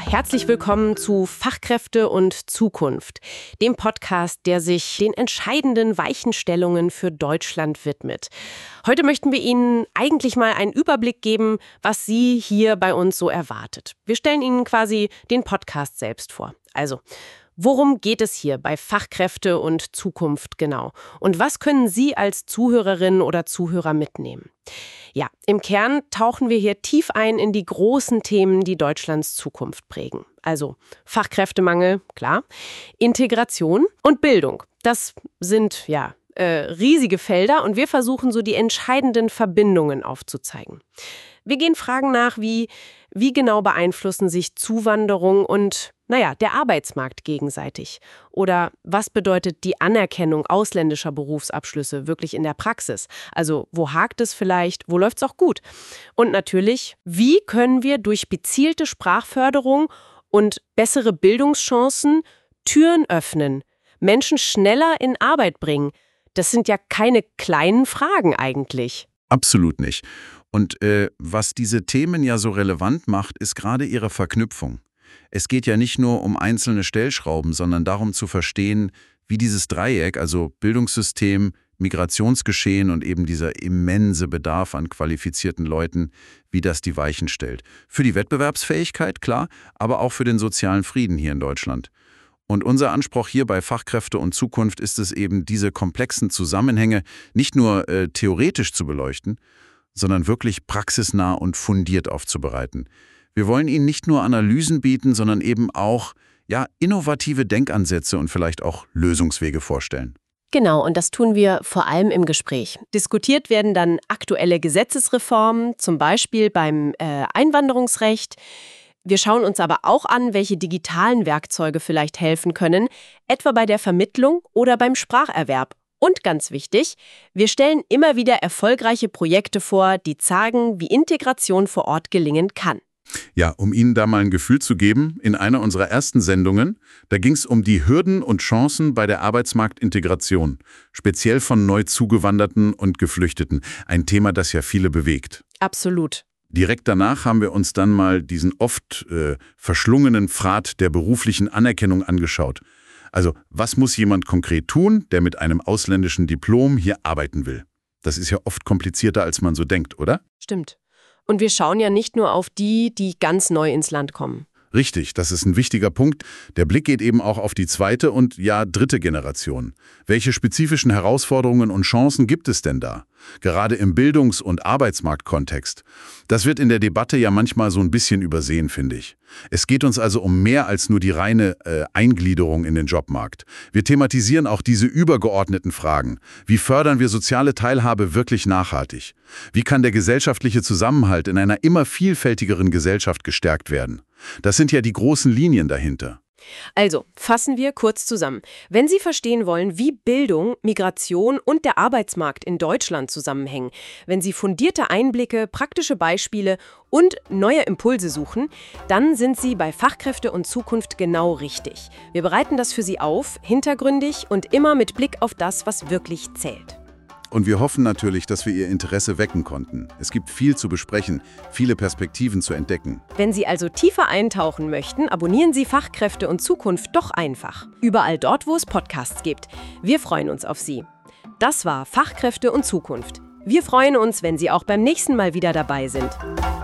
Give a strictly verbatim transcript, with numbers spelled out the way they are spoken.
Herzlich willkommen zu Fachkräfte und Zukunft, dem Podcast, der sich den entscheidenden Weichenstellungen für Deutschland widmet. Heute möchten wir Ihnen eigentlich mal einen Überblick geben, was Sie hier bei uns so erwartet. Wir stellen Ihnen quasi den Podcast selbst vor. Also, worum geht es hier bei Fachkräfte und Zukunft genau? Und was können Sie als Zuhörerin oder Zuhörer mitnehmen? Ja, im Kern tauchen wir hier tief ein in die großen Themen, die Deutschlands Zukunft prägen. Also Fachkräftemangel, klar, Integration und Bildung. Das sind, ja, äh, riesige Felder und wir versuchen so die entscheidenden Verbindungen aufzuzeigen. Wir gehen Fragen nach wie, wie genau beeinflussen sich Zuwanderung und, naja, der Arbeitsmarkt gegenseitig? Oder was bedeutet die Anerkennung ausländischer Berufsabschlüsse wirklich in der Praxis? Also wo hakt es vielleicht, wo läuft es auch gut? Und natürlich, wie können wir durch gezielte Sprachförderung und bessere Bildungschancen Türen öffnen, Menschen schneller in Arbeit bringen? Das sind ja keine kleinen Fragen eigentlich. Absolut nicht. Und äh, was diese Themen ja so relevant macht, ist gerade ihre Verknüpfung. Es geht ja nicht nur um einzelne Stellschrauben, sondern darum zu verstehen, wie dieses Dreieck, also Bildungssystem, Migrationsgeschehen und eben dieser immense Bedarf an qualifizierten Leuten, wie das die Weichen stellt. Für die Wettbewerbsfähigkeit, klar, aber auch für den sozialen Frieden hier in Deutschland. Und unser Anspruch hier bei Fachkräfte und Zukunft ist es eben, diese komplexen Zusammenhänge nicht nur äh, theoretisch zu beleuchten, sondern wirklich praxisnah und fundiert aufzubereiten. Wir wollen Ihnen nicht nur Analysen bieten, sondern eben auch ja, innovative Denkansätze und vielleicht auch Lösungswege vorstellen. Genau, und das tun wir vor allem im Gespräch. Diskutiert werden dann aktuelle Gesetzesreformen, zum Beispiel beim äh, Einwanderungsrecht. Wir schauen uns aber auch an, welche digitalen Werkzeuge vielleicht helfen können, etwa bei der Vermittlung oder beim Spracherwerb. Und ganz wichtig, wir stellen immer wieder erfolgreiche Projekte vor, die zeigen, wie Integration vor Ort gelingen kann. Ja, um Ihnen da mal ein Gefühl zu geben, in einer unserer ersten Sendungen, da ging es um die Hürden und Chancen bei der Arbeitsmarktintegration, speziell von neu Zugewanderten und Geflüchteten, ein Thema, das ja viele bewegt. Absolut. Direkt danach haben wir uns dann mal diesen oft äh, verschlungenen Pfad der beruflichen Anerkennung angeschaut. Also, was muss jemand konkret tun, der mit einem ausländischen Diplom hier arbeiten will? Das ist ja oft komplizierter, als man so denkt, oder? Stimmt. Und wir schauen ja nicht nur auf die, die ganz neu ins Land kommen. Richtig, das ist ein wichtiger Punkt. Der Blick geht eben auch auf die zweite und ja dritte Generation. Welche spezifischen Herausforderungen und Chancen gibt es denn da? Gerade im Bildungs- und Arbeitsmarktkontext. Das wird in der Debatte ja manchmal so ein bisschen übersehen, finde ich. Es geht uns also um mehr als nur die reine äh, Eingliederung in den Jobmarkt. Wir thematisieren auch diese übergeordneten Fragen. Wie fördern wir soziale Teilhabe wirklich nachhaltig? Wie kann der gesellschaftliche Zusammenhalt in einer immer vielfältigeren Gesellschaft gestärkt werden? Das sind ja die großen Linien dahinter. Also, fassen wir kurz zusammen. Wenn Sie verstehen wollen, wie Bildung, Migration und der Arbeitsmarkt in Deutschland zusammenhängen, wenn Sie fundierte Einblicke, praktische Beispiele und neue Impulse suchen, dann sind Sie bei Fachkräfte und Zukunft genau richtig. Wir bereiten das für Sie auf, hintergründig und immer mit Blick auf das, was wirklich zählt. Und wir hoffen natürlich, dass wir Ihr Interesse wecken konnten. Es gibt viel zu besprechen, viele Perspektiven zu entdecken. Wenn Sie also tiefer eintauchen möchten, abonnieren Sie Fachkräfte und Zukunft doch einfach. Überall dort, wo es Podcasts gibt. Wir freuen uns auf Sie. Das war Fachkräfte und Zukunft. Wir freuen uns, wenn Sie auch beim nächsten Mal wieder dabei sind.